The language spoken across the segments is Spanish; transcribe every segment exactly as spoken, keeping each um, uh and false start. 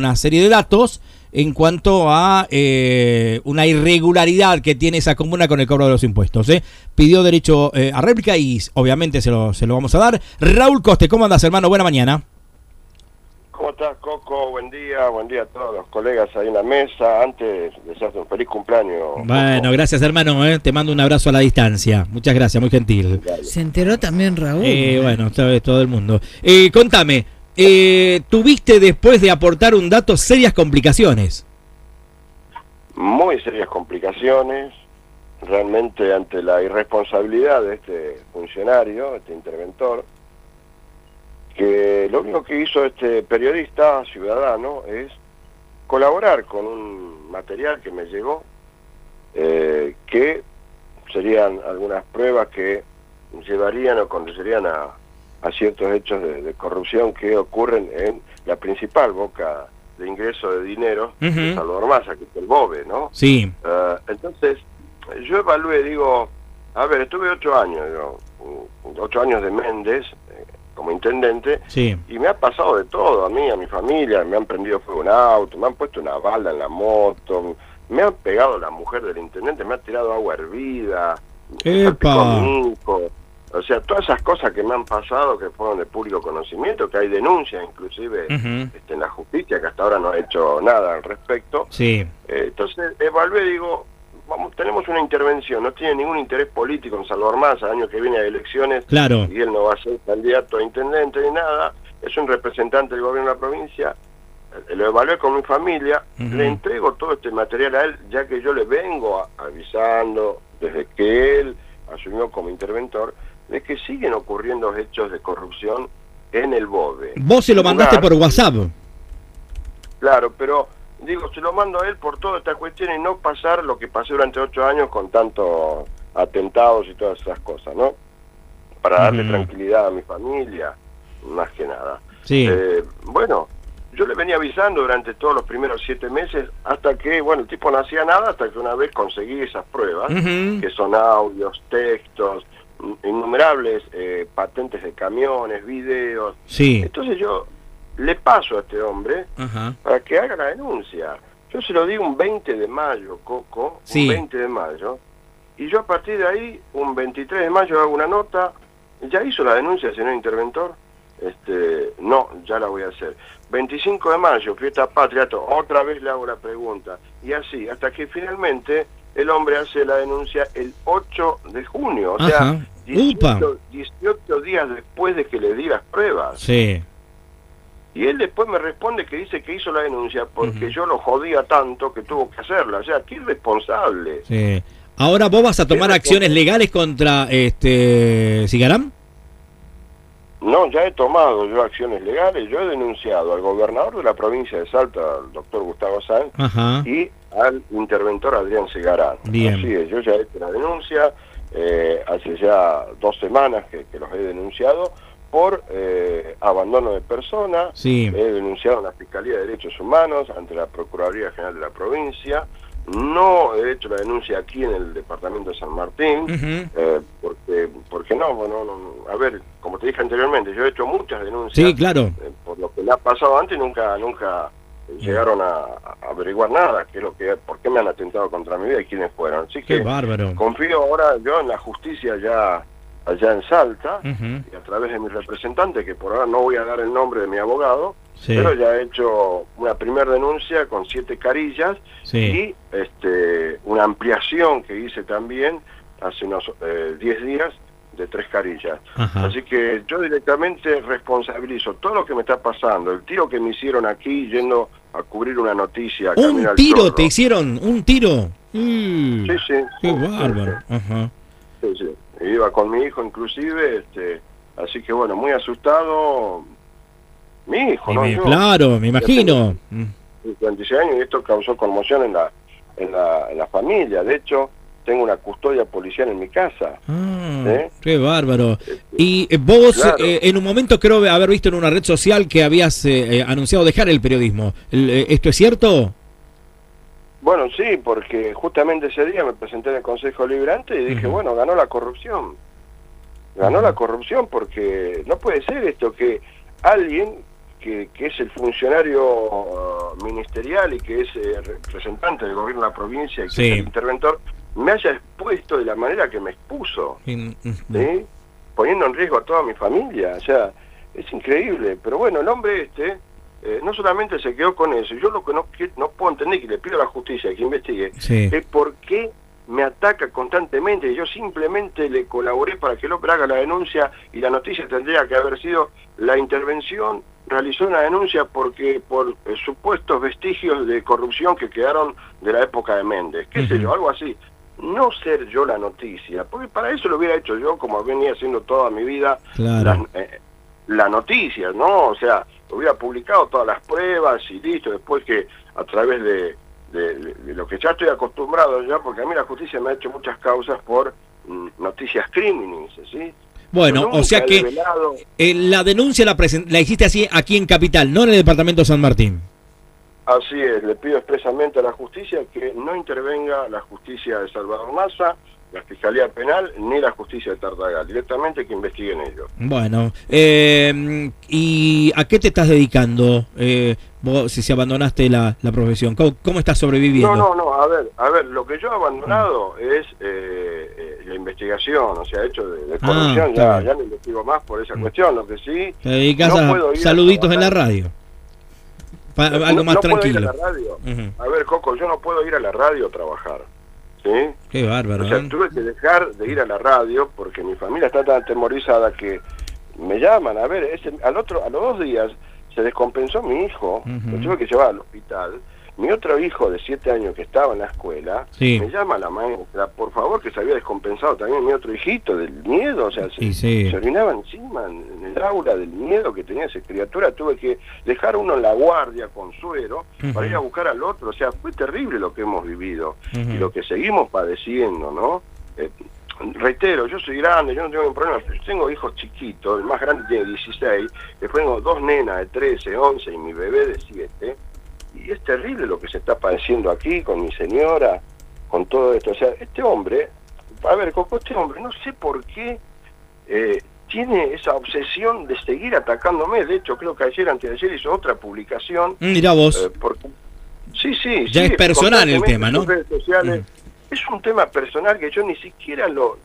una serie de datos en cuanto a eh, una irregularidad que tiene esa comuna con el cobro de los impuestos. ¿eh? Pidió derecho eh, a réplica y obviamente se lo, se lo vamos a dar. Raúl Coste, ¿cómo andas, hermano? Buena mañana. ¿Cómo estás, Coco? Buen día, buen día a todos los colegas ahí en la mesa. Antes, desearte un feliz cumpleaños. Bueno, Coco. Gracias, hermano. ¿eh? Te mando un abrazo a la distancia. Muchas gracias, muy gentil. Se enteró también Raúl. Eh, bueno, sabes todo el mundo. Eh, contame, eh, tuviste después de aportar un dato serias complicaciones. Muy serias complicaciones, realmente ante la irresponsabilidad de este funcionario, este interventor, que lo único que hizo este periodista ciudadano es colaborar con un material que me llegó, eh, que serían algunas pruebas que llevarían o conducirían a, a ciertos hechos de, de corrupción que ocurren en la principal boca de ingreso de dinero uh-huh. de Salvador Massa, que es el BOVE, ¿no? Sí. Uh, entonces, yo evalué, digo, a ver, estuve ocho años, digo, ocho años de Méndez, eh, como intendente, sí. y me ha pasado de todo, a mí, a mi familia, me han prendido fuego un auto, me han puesto una bala en la moto, me han pegado la mujer del intendente, me ha tirado agua hervida, me salpicó a mi hijo. O sea, todas esas cosas que me han pasado, que fueron de público conocimiento, que hay denuncias inclusive uh-huh. este, en la justicia, que hasta ahora no ha hecho nada al respecto. Sí. Eh, entonces, evalué, digo, vamos, tenemos una intervención, no tiene ningún interés político en Salvador Massa, año que viene hay elecciones, claro. y él no va a ser candidato a intendente ni nada, es un representante del gobierno de la provincia, eh, lo evalué con mi familia, uh-huh. le entrego todo este material a él, ya que yo le vengo a, avisando desde que él asumió como interventor, de que siguen ocurriendo hechos de corrupción en el BOVE. Vos se lo mandaste por WhatsApp. Claro, pero digo, se lo mando a él por toda esta cuestión y no pasar lo que pasé durante ocho años con tantos atentados y todas esas cosas, ¿no? Para darle mm. tranquilidad a mi familia, más que nada. Sí. Eh, bueno, yo le venía avisando durante todos los primeros siete meses, hasta que, bueno, el tipo no hacía nada, hasta que una vez conseguí esas pruebas, uh-huh. que son audios, textos, innumerables eh, patentes de camiones, videos. Sí. Entonces yo le paso a este hombre uh-huh. para que haga la denuncia. Yo se lo di un veinte de mayo, Coco, sí. un veinte de mayo, y yo a partir de ahí, un veintitrés de mayo hago una nota, ya hizo la denuncia, señor interventor, este, no, ya la voy a hacer. veinticinco de mayo, fiesta patria, otra vez le hago la pregunta, y así, hasta que finalmente el hombre hace la denuncia el ocho de junio, o Ajá. sea, dieciocho, dieciocho días después de que le di las pruebas. Sí. Y él después me responde que dice que hizo la denuncia porque uh-huh. yo lo jodía tanto que tuvo que hacerla. O sea, qué irresponsable. Sí. Ahora, ¿vos vas a tomar acciones legales contra este Cigarán? No, ya he tomado yo acciones legales. Yo he denunciado al gobernador de la provincia de Salta, al doctor Gustavo Sanz, Ajá. y al interventor Adrián Cigarán. Bien. Así es, yo ya he hecho la denuncia, eh, hace ya dos semanas que, que los he denunciado por eh, abandono de persona. Sí. He denunciado en la Fiscalía de Derechos Humanos ante la Procuraduría General de la provincia. No he hecho la denuncia aquí en el departamento de San Martín, uh-huh. eh, porque porque no, bueno, no, a ver, como te dije anteriormente, yo he hecho muchas denuncias. Sí, claro. Eh, por lo que me ha pasado antes, nunca nunca eh, llegaron a, a averiguar nada, qué es lo que, por qué me han atentado contra mi vida y quiénes fueron. Así Qué que bárbaro. Confío ahora yo en la justicia ya allá en Salta, uh-huh. y a través de mi representante, que por ahora no voy a dar el nombre de mi abogado, sí. pero ya he hecho una primera denuncia con siete carillas, sí. y este una ampliación que hice también hace unos eh, diez días de tres carillas. Ajá. Así que yo directamente responsabilizo todo lo que me está pasando, el tiro que me hicieron aquí yendo a cubrir una noticia. ¿Un tiro te hicieron? ¿Un tiro? Mm. Sí, sí. Qué sí, bárbaro. Sí, Ajá. sí, sí. Iba con mi hijo inclusive, este, así que bueno, muy asustado. Mi hijo, ¿no? Me, Yo, claro, me imagino. cincuenta y seis años y esto causó conmoción en la, en la, en la familia. De hecho, tengo una custodia policial en mi casa. Ah, ¿eh? Qué bárbaro. Y vos, claro. eh, en un momento creo haber visto en una red social que habías eh, anunciado dejar el periodismo. ¿Esto es cierto? Bueno, sí, porque justamente ese día me presenté en el Consejo Deliberante y dije, uh-huh. bueno, ganó la corrupción. Ganó uh-huh. la corrupción porque no puede ser esto que alguien que, que es el funcionario uh, ministerial y que es eh, representante del gobierno de la provincia y que sí. es el interventor, me haya expuesto de la manera que me expuso, ¿sí? Poniendo en riesgo a toda mi familia. O sea, es increíble. Pero bueno, el hombre este eh, no solamente se quedó con eso. Yo lo que no, que no puedo entender, que le pido a la justicia que investigue, sí. es por qué me ataca constantemente. Yo simplemente le colaboré para que el hombre haga la denuncia, y la noticia tendría que haber sido: la intervención realizó una denuncia porque por eh, supuestos vestigios de corrupción que quedaron de la época de Méndez, qué uh-huh. sé yo, algo así. No ser yo la noticia, porque para eso lo hubiera hecho yo, como venía haciendo toda mi vida, claro. la, eh, la noticia, ¿no? O sea, hubiera publicado todas las pruebas y listo, después que a través de De, de, de lo que ya estoy acostumbrado ya, porque a mí la justicia me ha hecho muchas causas por mm, noticias crímenes, ¿sí? Bueno, o sea que eh, la denuncia la, la hiciste así aquí en Capital, no en el departamento de San Martín. Así es, le pido expresamente a la justicia que no intervenga la justicia de Salvador Massa, la Fiscalía Penal, ni la justicia de Tartagal, directamente que investiguen ellos. Bueno, eh, ¿y a qué te estás dedicando? Eh, vos, si, si abandonaste la, la profesión, ¿Cómo, ¿cómo estás sobreviviendo? No, no, no, a ver, a ver, lo que yo he abandonado mm. es eh, eh, la investigación, o sea, hecho de, de corrupción, ah, ya, ya no investigo más por esa mm. cuestión, lo que sí... Te dedicas no a saluditos en la radio. Pa, no, algo más no tranquilo. Puedo ir a la radio. Uh-huh. A ver, Coco, yo no puedo ir a la radio a trabajar. ¿Sí? Qué bárbaro. O sea, ¿eh? tuve que dejar de ir a la radio porque mi familia está tan atemorizada que me llaman. A ver, ese, al otro, a los dos días se descompensó mi hijo, uh-huh. lo tuve que llevar al hospital. Mi otro hijo de siete años que estaba en la escuela, sí. me llama la maestra, por favor, que se había descompensado también mi otro hijito del miedo, o sea, se, sí. se orinaba encima en el aula del miedo que tenía esa criatura. Tuve que dejar uno en la guardia con suero uh-huh. para ir a buscar al otro. O sea, fue terrible lo que hemos vivido uh-huh. y lo que seguimos padeciendo, ¿no? Eh, reitero, yo soy grande, yo no tengo ningún problema, pero yo tengo hijos chiquitos, el más grande tiene dieciséis, después tengo dos nenas de trece, once y mi bebé de siete. Y es terrible lo que se está padeciendo aquí con mi señora, con todo esto. O sea, este hombre, a ver, Coco, este hombre, no sé por qué eh, tiene esa obsesión de seguir atacándome. De hecho, creo que ayer, antes de ayer, hizo otra publicación. Mira vos. Eh, porque, sí, sí. Ya sí, es personal el tema, ¿no? Redes sociales. Mm. Es un tema personal que yo ni siquiera lo...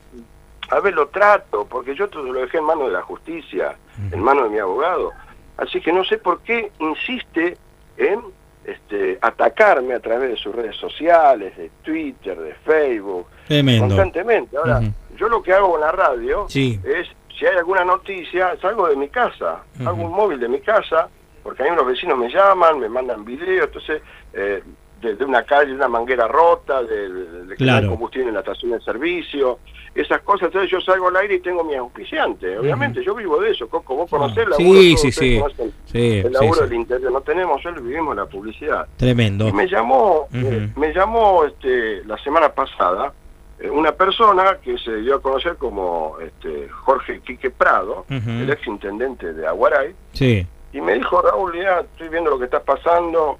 A ver, lo trato, porque yo todo lo dejé en manos de la justicia, mm. en manos de mi abogado. Así que no sé por qué insiste en este, atacarme a través de sus redes sociales, de Twitter, de Facebook, tremendo, constantemente. Ahora, uh-huh. yo lo que hago en la radio sí. es, si hay alguna noticia, salgo de mi casa, uh-huh. hago un móvil de mi casa, porque a mí los vecinos me llaman, me mandan videos, entonces, eh, de, de una calle, de una manguera rota, de, de, de que claro. no hay combustible en la estación de servicio, esas cosas. Entonces yo salgo al aire y tengo mi auspiciante, obviamente, uh-huh. yo vivo de eso, Coco, vos conocés el laburo, sí, sí, sí. sí, el laburo sí, del sí. interior, no tenemos, solo vivimos la publicidad. Tremendo. Y me llamó, uh-huh. eh, me llamó este, la semana pasada, eh, una persona que se dio a conocer como este, Jorge Quique Prado, uh-huh. el ex intendente de Aguaray, sí. y me dijo: Raúl, ya estoy viendo lo que está pasando.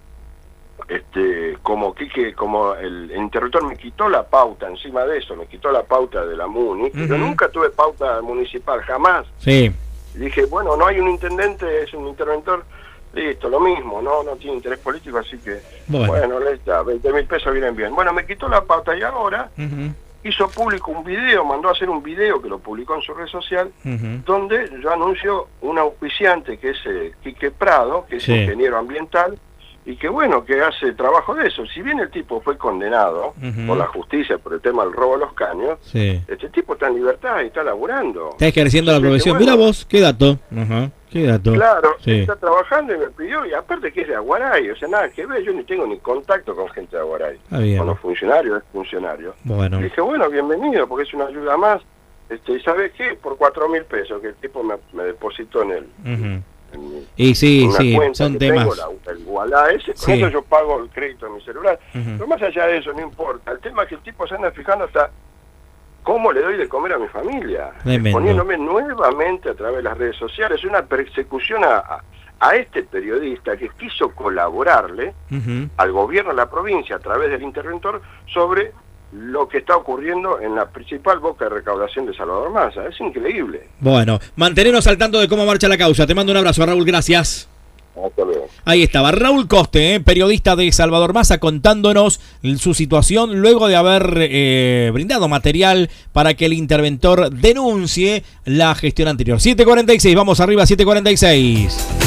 Este, como Quique, como el, el interventor me quitó la pauta, encima de eso, me quitó la pauta de la MUNI, uh-huh. yo nunca tuve pauta municipal, jamás. Sí. Y dije, bueno, no hay un intendente, es un interventor, listo, lo mismo, no no tiene interés político, así que, bueno, bueno le está, veinte mil pesos vienen bien. Bueno, me quitó la pauta y ahora uh-huh. hizo público un video, mandó a hacer un video que lo publicó en su red social, uh-huh. donde yo anuncio un auspiciante que es eh, Quique Prado, que es sí. ingeniero ambiental, y que bueno, que hace trabajo de eso. Si bien el tipo fue condenado uh-huh. por la justicia por el tema del robo de los caños, sí. este tipo está en libertad y está laburando. Está ejerciendo la profesión. Bueno, mira vos, qué dato. Uh-huh. Qué dato. Claro, sí. está trabajando y me pidió, y aparte que es de Aguaray, o sea, nada que ver, yo ni tengo ni contacto con gente de Aguaray. Ah, con los funcionarios, es funcionario. Bueno. Y dije, bueno, bienvenido, porque es una ayuda más. Este, ¿y sabes qué? Por cuatro mil pesos que el tipo me, me depositó en él. Uh-huh. Mi, y sí, sí, son temas. Tengo, la, el Wallah ese, sí. Con eso yo pago el crédito de mi celular. Uh-huh. Pero más allá de eso, no importa. El tema es que el tipo se anda fijando hasta cómo le doy de comer a mi familia. Tremendo. Poniéndome nuevamente a través de las redes sociales. Una persecución a, a, a este periodista que quiso colaborarle uh-huh. al gobierno de la provincia a través del interventor sobre lo que está ocurriendo en la principal boca de recaudación de Salvador Massa. Es increíble. Bueno, mantenernos al tanto de cómo marcha la causa. Te mando un abrazo, Raúl, gracias. Hasta luego. Ahí estaba Raúl Coste, eh, periodista de Salvador Massa, contándonos su situación luego de haber eh, brindado material para que el interventor denuncie la gestión anterior. siete cuarenta y seis, vamos arriba, siete cuarenta y seis.